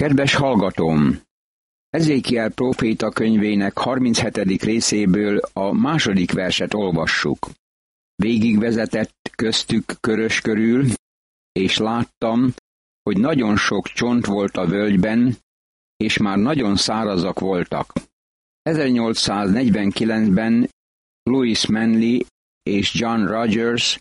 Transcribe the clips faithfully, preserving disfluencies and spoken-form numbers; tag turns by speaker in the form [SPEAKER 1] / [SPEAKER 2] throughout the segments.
[SPEAKER 1] Kedves hallgatóm! Ezékiel próféta könyvének harminchetedik részéből a második verset olvassuk. Végigvezetett köztük körös körül, és láttam, hogy nagyon sok csont volt a völgyben, és már nagyon szárazak voltak. ezernyolcszáznegyvenkilencben Louis Manley és John Rogers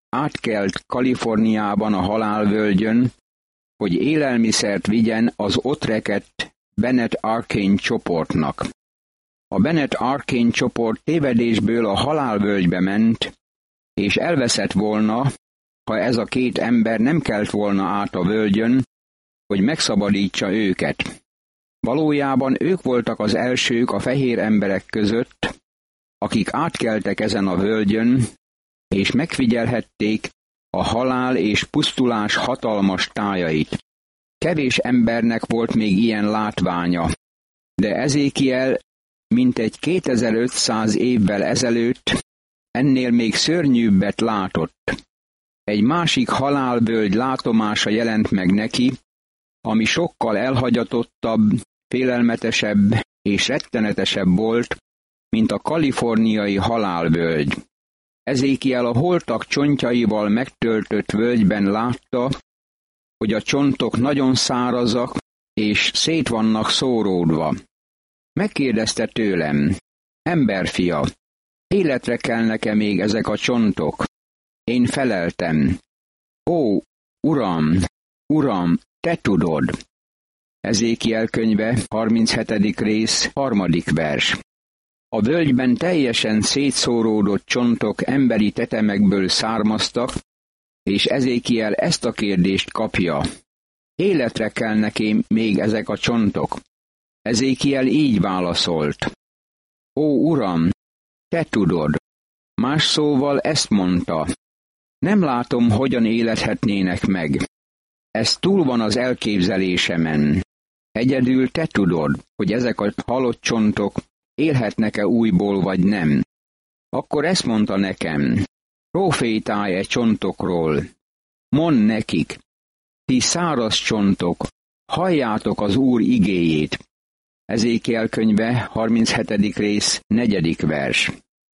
[SPEAKER 1] átkelt Kaliforniában a halálvölgyön, hogy élelmiszert vigyen az ott rekedt Bennett Arcane csoportnak. A Bennett Arcane csoport tévedésből a halálvölgybe ment, és elveszett volna, ha ez a két ember nem kelt volna át a völgyön, hogy megszabadítsa őket. Valójában ők voltak az elsők a fehér emberek között, akik átkeltek ezen a völgyön, és megfigyelhették a halál és pusztulás hatalmas tájait. Kevés embernek volt még ilyen látványa, de Ezékiel mintegy kétezer-ötszáz évvel ezelőtt ennél még szörnyűbbet látott. Egy másik halálvölgy látomása jelent meg neki, ami sokkal elhagyatottabb, félelmetesebb és rettenetesebb volt, mint a kaliforniai halálvölgy. Ezékiel a holtak csontjaival megtöltött völgyben látta, hogy a csontok nagyon szárazak, és szét vannak szóródva. Megkérdezte tőlem: emberfia, életre kelnek-e még ezek a csontok? Én feleltem: ó, Uram, Uram, te tudod. Ezékiel könyve, harminchetedik rész, harmadik vers. A völgyben teljesen szétszóródott csontok emberi tetemekből származtak, és Ezékiel ezt a kérdést kapja: életre kelnek-e még ezek a csontok? Ezékiel így válaszolt: ó, Uram, te tudod. Más szóval ezt mondta: nem látom, hogyan élethetnének meg. Ez túl van az elképzelésemen. Egyedül te tudod, hogy ezek a halott csontok élhetnek-e újból vagy nem. Akkor ezt mondta nekem: profétálj e csontokról. Mondd nekik: ti száraz csontok, halljátok az Úr igéjét. Ezékiel könyve, harminchetedik rész, negyedik vers.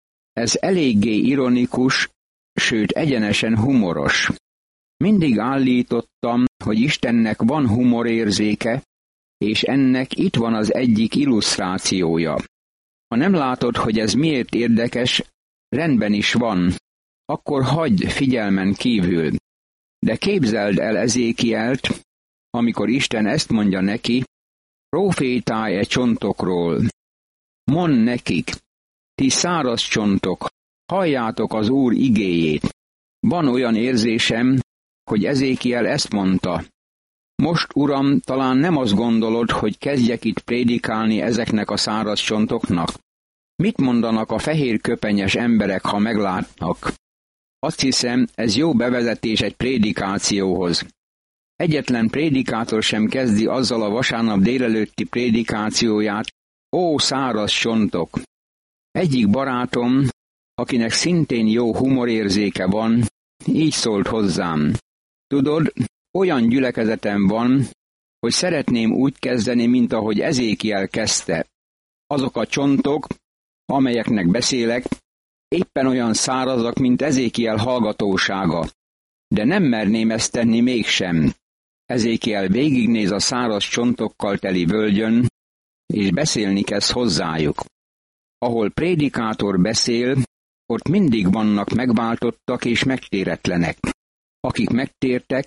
[SPEAKER 1] Ez eléggé ironikus, sőt egyenesen humoros. Mindig állítottam, hogy Istennek van humorérzéke, és ennek itt van az egyik illusztrációja. Ha nem látod, hogy ez miért érdekes, rendben is van, akkor hagyd figyelmen kívül. De képzeld el Ezékielt, amikor Isten ezt mondja neki: profétálj e csontokról. Mondd nekik: ti száraz csontok, halljátok az Úr igéjét. Van olyan érzésem, hogy Ezékiel ezt mondta: most, Uram, talán nem azt gondolod, hogy kezdjek itt prédikálni ezeknek a száraz csontoknak? Mit mondanak a fehér köpenyes emberek, ha meglátnak? Azt hiszem, ez jó bevezetés egy prédikációhoz. Egyetlen prédikátor sem kezdi azzal a vasárnap délelőtti prédikációját: ó, száraz csontok! Egyik barátom, akinek szintén jó humorérzéke van, így szólt hozzám: tudod, olyan gyülekezetem van, hogy szeretném úgy kezdeni, mint ahogy Ezékiel kezdte. Azok a csontok, amelyeknek beszélek, éppen olyan szárazak, mint Ezékiel hallgatósága. De nem merném ezt tenni mégsem. Ezékiel végignéz a száraz csontokkal teli völgyön, és beszélni kezd hozzájuk. Ahol prédikátor beszél, ott mindig vannak megváltottak és megtéretlenek. Akik megtértek,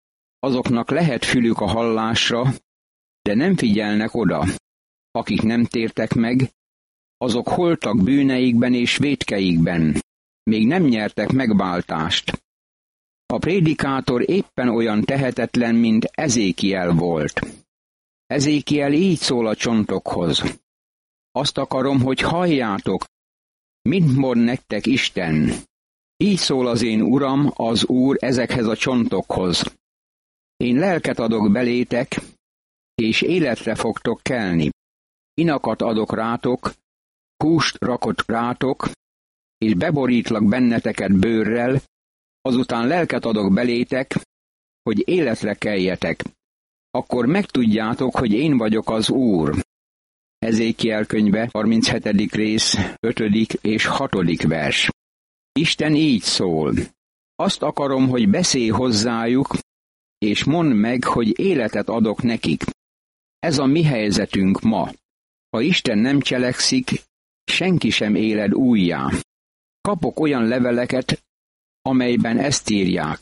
[SPEAKER 1] azoknak lehet fülük a hallásra, de nem figyelnek oda. Akik nem tértek meg, azok holtak bűneikben és vétkeikben. Még nem nyertek megváltást. A prédikátor éppen olyan tehetetlen, mint Ezékiel volt. Ezékiel így szól a csontokhoz: azt akarom, hogy halljátok, mit mond nektek Isten. Így szól az én Uram, az Úr ezekhez a csontokhoz: én lelket adok belétek, és életre fogtok kelni. Inakat adok rátok, húst rakott rátok, és beborítlak benneteket bőrrel, azután lelket adok belétek, hogy életre keljetek. akkor megtudjátok, hogy én vagyok az Úr. Ezékiel könyve, harminchetedik rész, ötödik és hatodik vers. Isten így szól. Azt akarom, hogy beszélj hozzájuk, és mondd meg, hogy életet adok nekik. Ez a mi helyzetünk ma. Ha Isten nem cselekszik, senki sem éled újjá. Kapok olyan leveleket, amelyben ezt írják.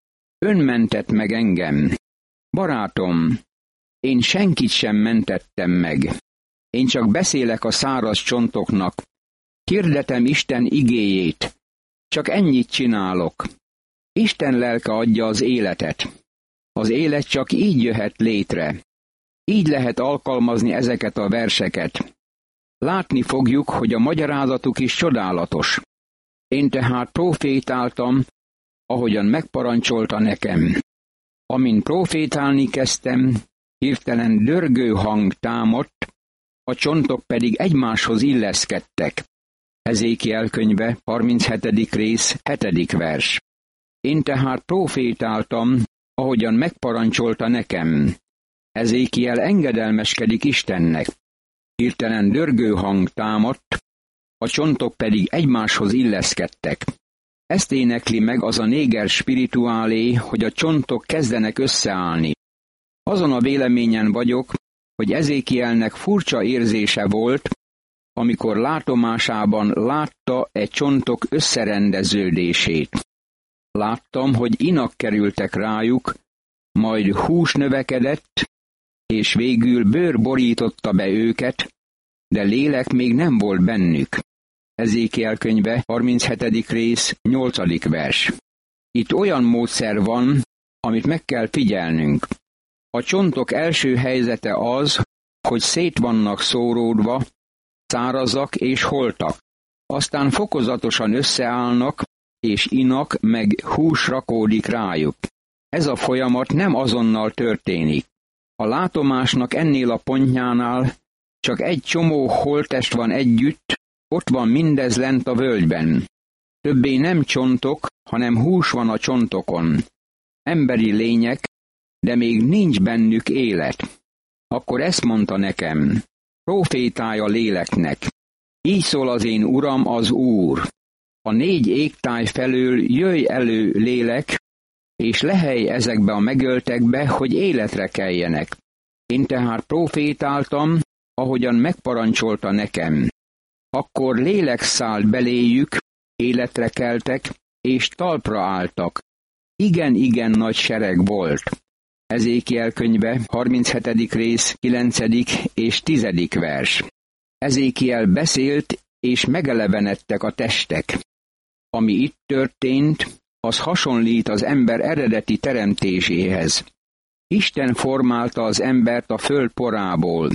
[SPEAKER 1] Ön mentett meg engem. Barátom, én senkit sem mentettem meg. Én csak beszélek a száraz csontoknak. Hirdetem Isten igéjét. Csak ennyit csinálok. Isten lelke adja az életet. Az élet csak így jöhet létre. Így lehet alkalmazni ezeket a verseket. Látni fogjuk, hogy a magyarázatuk is csodálatos. Én tehát profétáltam, ahogyan megparancsolta nekem. Amint profétálni kezdtem, hirtelen dörgő hang támadt, a csontok pedig egymáshoz illeszkedtek. Ezékiel könyve, harminchetedik rész, hetedik vers. Én tehát profétáltam, ahogyan megparancsolta nekem. Ezékiel engedelmeskedik Istennek. Hirtelen dörgő hang támadt, a csontok pedig egymáshoz illeszkedtek. Ezt énekli meg az a néger spirituálé, hogy a csontok kezdenek összeállni. Azon a véleményen vagyok, hogy Ezékielnek furcsa érzése volt, amikor látomásában látta egy csontok összerendeződését. Láttam, hogy inak kerültek rájuk, majd hús növekedett, és végül bőr borította be őket, de lélek még nem volt bennük. Ezékiel könyve, harminchetedik rész, nyolcadik vers. Itt olyan módszer van, amit meg kell figyelnünk. A csontok első helyzete az, hogy szét vannak szóródva, szárazak és holtak. Aztán fokozatosan összeállnak, és inak meg hús rakódik rájuk. Ez a folyamat nem azonnal történik. A látomásnak ennél a pontjánál csak egy csomó holttest van együtt, ott van mindez lent a völgyben. Többé nem csontok, hanem hús van a csontokon. Emberi lények, de még nincs bennük élet. Akkor ezt mondta nekem, profétálj a léleknek. Így szól az én Uram, az Úr. A négy égtáj felől jöjj elő lélek, és lehelj ezekbe a megöltekbe, hogy életre keljenek. Én tehát profétáltam, ahogyan megparancsolta nekem. Akkor lélek szállt beléjük, életre keltek, és talpra álltak. Igen, igen nagy sereg volt. Ezékiel könyve, harminchetedik rész, kilencedik és tizedik vers. Ezékiel beszélt, és megelevenedtek a testek. Ami itt történt, az hasonlít az ember eredeti teremtéséhez. Isten formálta az embert a föld porából.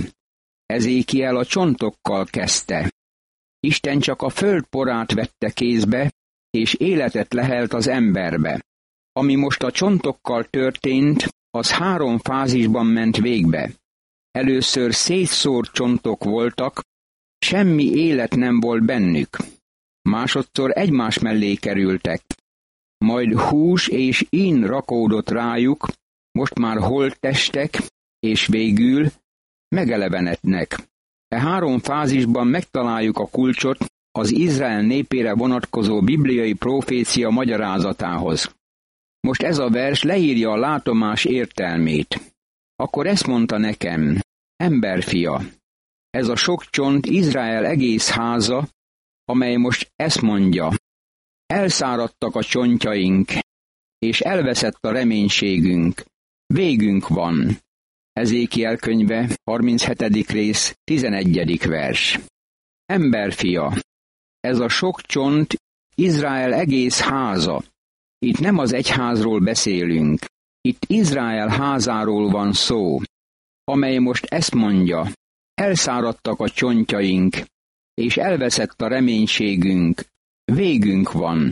[SPEAKER 1] Ezékiel a csontokkal kezdte. Isten csak a föld porát vette kézbe, és életet lehelt az emberbe. Ami most a csontokkal történt, az három fázisban ment végbe. Először szétszórt csontok voltak, semmi élet nem volt bennük. Másodszor egymás mellé kerültek. Majd hús és ín rakódott rájuk, most már holttestek, és végül megelevenednek. E három fázisban megtaláljuk a kulcsot az Izrael népére vonatkozó bibliai profécia magyarázatához. Most ez a vers leírja a látomás értelmét. Akkor ezt mondta nekem, emberfia, ez a sok csont Izrael egész háza, amely most ezt mondja, elszáradtak a csontjaink, és elveszett a reménységünk, végünk van. Ezékiel könyve, harminchetedik rész, tizenegyedik vers. Emberfia, ez a sok csont Izrael egész háza. Itt nem az egyházról beszélünk, itt Izrael házáról van szó, amely most ezt mondja, elszáradtak a csontjaink, és elveszett a reménységünk, végünk van.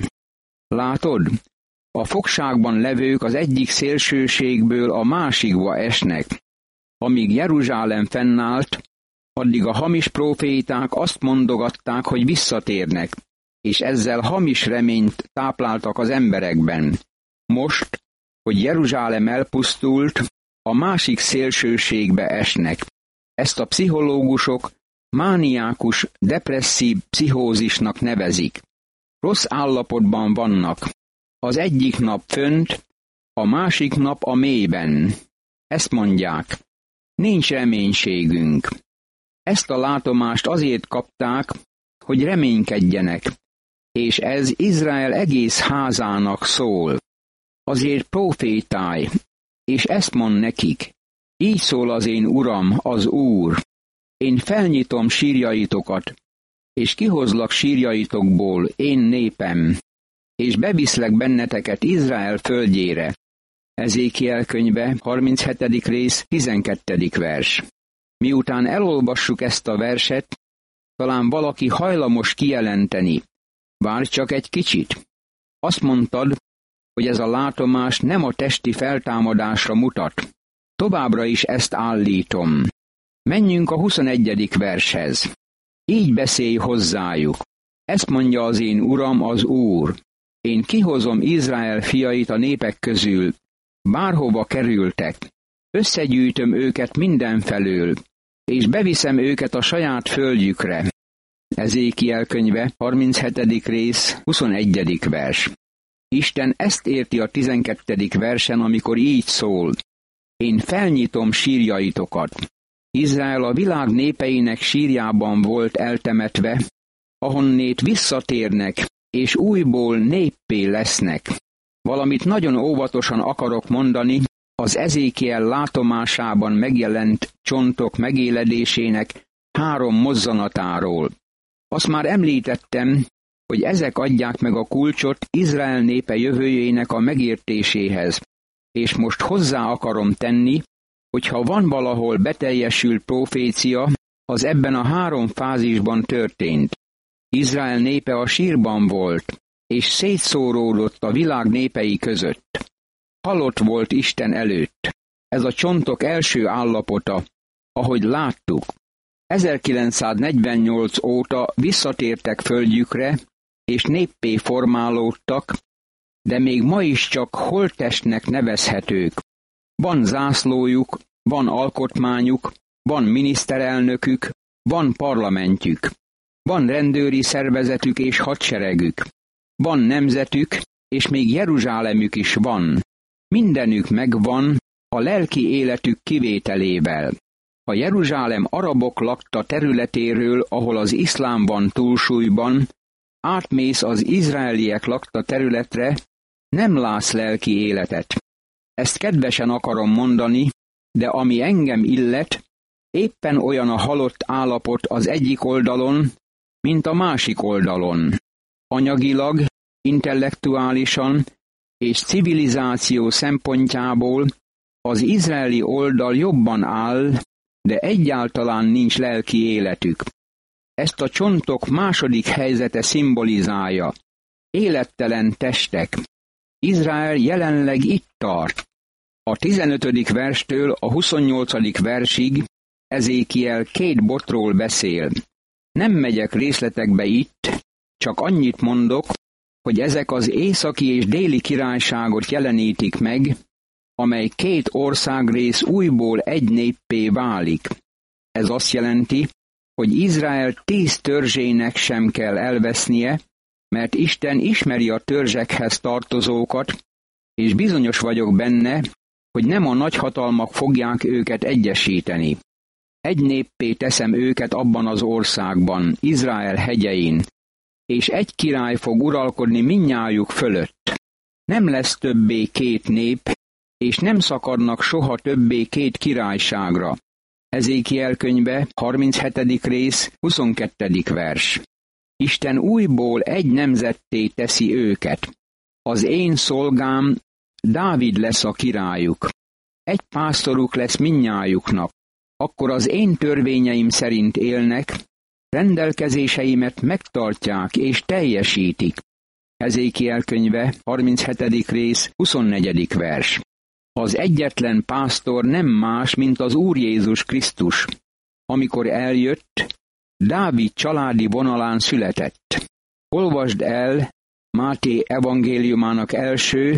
[SPEAKER 1] Látod, a fogságban levők az egyik szélsőségből a másikba esnek. Amíg Jeruzsálem fennállt, addig a hamis próféták azt mondogatták, hogy visszatérnek, és ezzel hamis reményt tápláltak az emberekben. Most, hogy Jeruzsálem elpusztult, a másik szélsőségbe esnek. Ezt a pszichológusok mániákus, depresszív pszichózisnak nevezik. Rossz állapotban vannak. Az egyik nap fönt, a másik nap a mélyben. Ezt mondják. Nincs reménységünk. Ezt a látomást azért kapták, hogy reménykedjenek, és ez Izrael egész házának szól. Azért profétálj, és ezt mond nekik. Így szól az én Uram, az Úr. Én felnyitom sírjaitokat, és kihozlak sírjaitokból, én népem, és beviszlek benneteket Izrael földjére. Ezékiel könyve, harminchetedik rész, tizenkettedik vers. Miután elolvassuk ezt a verset, talán valaki hajlamos kijelenteni. Várj csak egy kicsit. Azt mondtad, hogy ez a látomás nem a testi feltámadásra mutat. Továbbra is ezt állítom. Menjünk a huszonegyedik vershez. Így beszélj hozzájuk. Ezt mondja az én Uram, az Úr. Én kihozom Izrael fiait a népek közül, bárhova kerültek. Összegyűjtöm őket mindenfelől, és beviszem őket a saját földjükre. Ezékiel könyve, harminchetedik rész, huszonegyedik vers. Isten ezt érti a tizenkettedik versen, amikor így szól. Én felnyitom sírjaitokat. Izrael a világ népeinek sírjában volt eltemetve, ahonnét visszatérnek, és újból néppé lesznek. Valamit nagyon óvatosan akarok mondani az Ezékiel látomásában megjelent csontok megéledésének három mozzanatáról. Azt már említettem, hogy ezek adják meg a kulcsot Izrael népe jövőjének a megértéséhez, és most hozzá akarom tenni, hogyha van valahol beteljesült profécia, az ebben a három fázisban történt. Izrael népe a sírban volt, és szétszóródott a világ népei között. Halott volt Isten előtt. Ez a csontok első állapota, ahogy láttuk. ezerkilencszáznegyvennyolc óta visszatértek földjükre, és néppé formálódtak, de még ma is csak holttestnek nevezhetők. Van zászlójuk, van alkotmányuk, van miniszterelnökük, van parlamentjük, van rendőri szervezetük és hadseregük, van nemzetük, és még Jeruzsálemük is van. Mindenük megvan a lelki életük kivételével. A Jeruzsálem arabok lakta területéről, ahol az iszlám van túlsúlyban, átmész az izraeliek lakta területre, nem látsz lelki életet. Ezt kedvesen akarom mondani, de ami engem illet, éppen olyan a halott állapot az egyik oldalon, mint a másik oldalon. Anyagilag, intellektuálisan és civilizáció szempontjából az izraeli oldal jobban áll, de egyáltalán nincs lelki életük. Ezt a csontok második helyzete szimbolizálja. Élettelen testek. Izrael jelenleg itt tart. A tizenötödik verstől a huszonnyolcadik versig Ezékiel két botról beszél. Nem megyek részletekbe itt, csak annyit mondok, hogy ezek az északi és déli királyságot jelenítik meg, amely két országrész újból egy néppé válik. Ez azt jelenti, hogy Izrael tíz törzsének sem kell elvesznie, mert Isten ismeri a törzsekhez tartozókat, és bizonyos vagyok benne, hogy nem a nagyhatalmak fogják őket egyesíteni. Egy néppé teszem őket abban az országban, Izrael hegyein, és egy király fog uralkodni mindnyájuk fölött. Nem lesz többé két nép, és nem szakadnak soha többé két királyságra. Ezékiel könyve, harminchetedik rész, huszonkettedik vers. Isten újból egy nemzetté teszi őket. Az én szolgám Dávid lesz a királyuk. Egy pásztoruk lesz mindnyájuknak. Akkor az én törvényeim szerint élnek, rendelkezéseimet megtartják és teljesítik. Ezékiel könyve, harminchetedik rész, huszonnegyedik vers. Az egyetlen pásztor nem más, mint az Úr Jézus Krisztus. Amikor eljött, Dávid családi vonalán született. Olvasd el Máté evangéliumának első,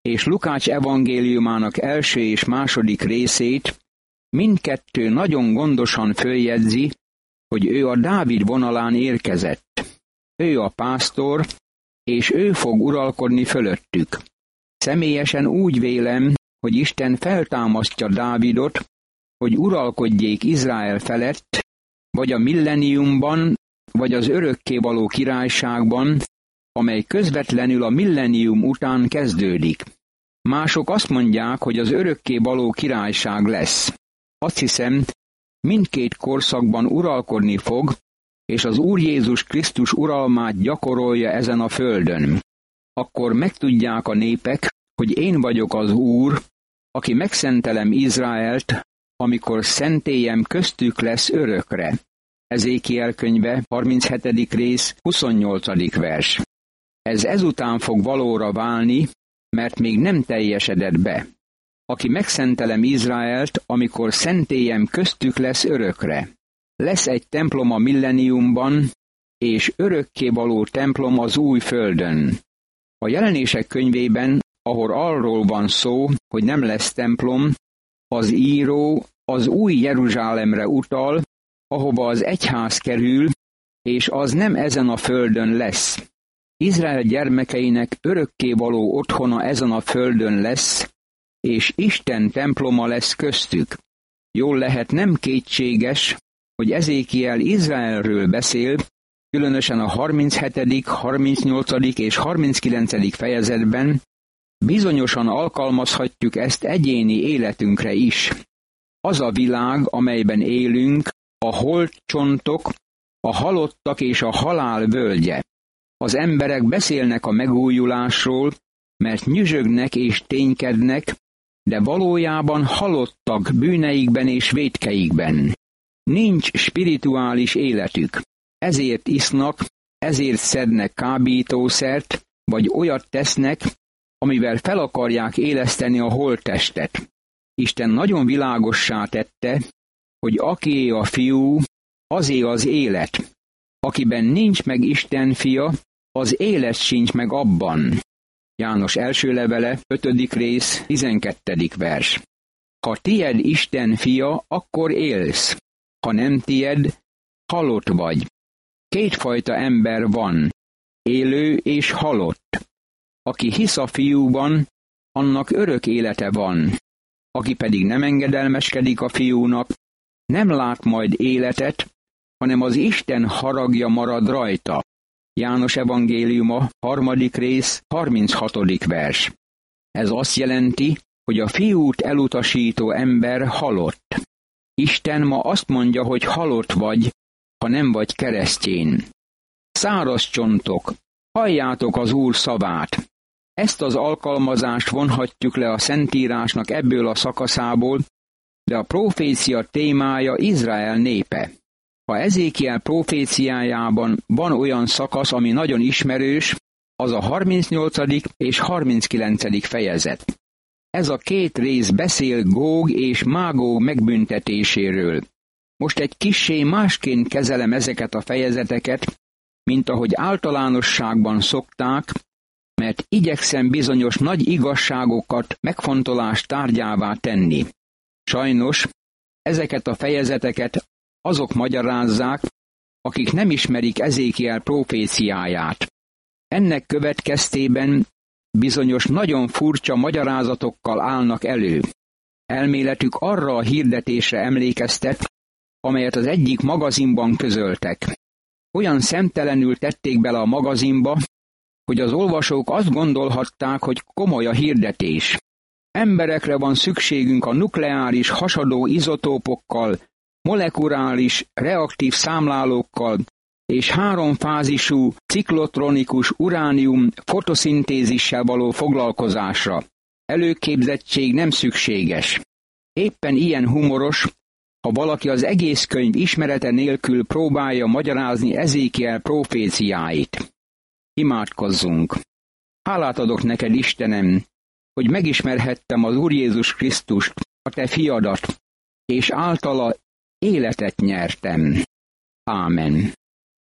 [SPEAKER 1] és Lukács evangéliumának első és második részét mindkettő nagyon gondosan följegyzi, hogy ő a Dávid vonalán érkezett. Ő a pásztor, és ő fog uralkodni fölöttük. Személyesen úgy vélem, hogy Isten feltámasztja Dávidot, hogy uralkodjék Izrael felett, vagy a milleniumban, vagy az örökkévaló királyságban, amely közvetlenül a millenium után kezdődik. Mások azt mondják, hogy az örökkévaló királyság lesz. Azt hiszem, mindkét korszakban uralkodni fog, és az Úr Jézus Krisztus uralmát gyakorolja ezen a földön. Akkor megtudják a népek, hogy én vagyok az Úr, aki megszentelem Izraelt, amikor szentélyem köztük lesz örökre. Ezékiel könyve, harminchetedik rész, huszonnyolcadik vers. Ez ezután fog valóra válni, mert még nem teljesedett be. Aki megszentelem Izraelt, amikor szentélyem köztük lesz örökre. Lesz egy templom a milleniumban, és örökkévaló templom az új földön. A Jelenések könyvében, ahol arról van szó, hogy nem lesz templom, az író az új Jeruzsálemre utal, ahova az egyház kerül, és az nem ezen a földön lesz. Izrael gyermekeinek örökkévaló otthona ezen a földön lesz, és Isten temploma lesz köztük. Jól lehet, nem kétséges, hogy Ezékiel Izraelről beszél, különösen a harminchetedik, harmincnyolcadik és harminckilencedik fejezetben, bizonyosan alkalmazhatjuk ezt egyéni életünkre is. Az a világ, amelyben élünk, a holtcsontok, a halottak és a halál völgye. Az emberek beszélnek a megújulásról, mert nyüzsögnek és ténykednek, de valójában halottak bűneikben és vétkeikben. Nincs spirituális életük. Ezért isznak, ezért szednek kábítószert, vagy olyat tesznek, amivel fel akarják éleszteni a holttestet. Isten nagyon világossá tette, hogy akié a fiú, azé az élet. Akiben nincs meg Isten fia, az élet sincs meg abban. János első levele, ötödik rész, tizenkettedik vers. Ha tied Isten fia, akkor élsz. Ha nem tied, halott vagy. Kétfajta ember van, élő és halott. Aki hisz a fiúban, annak örök élete van. Aki pedig nem engedelmeskedik a fiúnak, nem lát majd életet, hanem az Isten haragja marad rajta. János evangéliuma, harmadik rész, harminchatodik vers. Ez azt jelenti, hogy a fiút elutasító ember halott. Isten ma azt mondja, hogy halott vagy, ha nem vagy keresztjén. Száraz csontok, halljátok az Úr szavát. Ezt az alkalmazást vonhatjuk le a Szentírásnak ebből a szakaszából, de a profécia témája Izrael népe. Ha Ezékiel proféciájában van olyan szakasz, ami nagyon ismerős, az a harmincnyolcadik és harminckilencedik fejezet. Ez a két rész beszél Góg és Mágóg megbüntetéséről. Most egy kissé másként kezelem ezeket a fejezeteket, mint ahogy általánosságban szokták, mert igyekszem bizonyos nagy igazságokat megfontolás tárgyává tenni. Sajnos ezeket a fejezeteket azok magyarázzák, akik nem ismerik Ezékiel proféciáját. Ennek következtében bizonyos nagyon furcsa magyarázatokkal állnak elő. Elméletük arra a hirdetésre emlékeztet, amelyet az egyik magazinban közöltek. Olyan szemtelenül tették bele a magazinba, hogy az olvasók azt gondolhatták, hogy komoly a hirdetés. Emberekre van szükségünk a nukleáris hasadó izotópokkal, molekuláris reaktív számlálókkal és háromfázisú ciklotronikus uránium fotoszintézissel való foglalkozásra. Előképzettség nem szükséges. Éppen ilyen humoros, ha valaki az egész könyv ismerete nélkül próbálja magyarázni Ezékiel proféciáit. Imádkozzunk! Hálát adok neked, Istenem, hogy megismerhettem az Úr Jézus Krisztust, a te fiadat, és általa életet nyertem. Ámen.